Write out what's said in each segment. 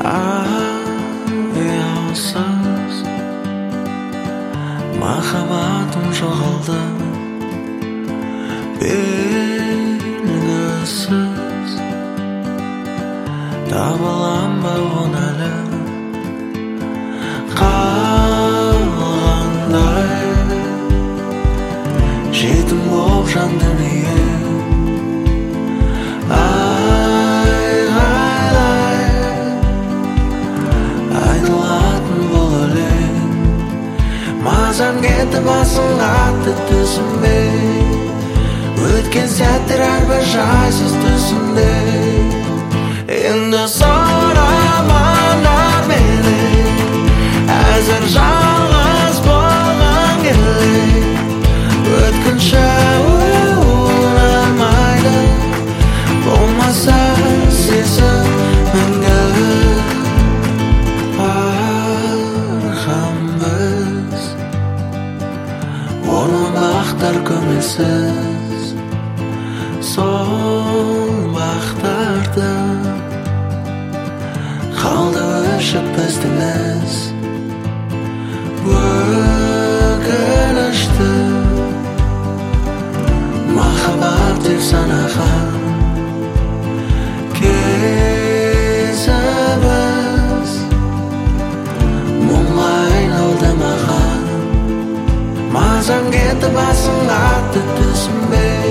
аяусыз махаббатым жоғалды белгісіз табылам ба оны әлі қалғандай жетім боп жан дүние айтылатын бұл өлең мазам кетті басың қатты түсінбей өткен сәттер әрбір жайсыз түсімде енді сұраманар мені әзір жалғыз болған керек өткінші ұнамайды болмаса сезім мәңгі арқамыз орман бақтар көңілсіз сол бақтарды қалды өшіп біздің із өкінішті махаббат деп санаған кезіміз мұңға айналды маған мазам кетті басың қатты түсінбей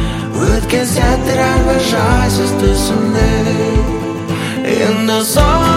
өткен сәттер әрбір жайсыз түсімде енді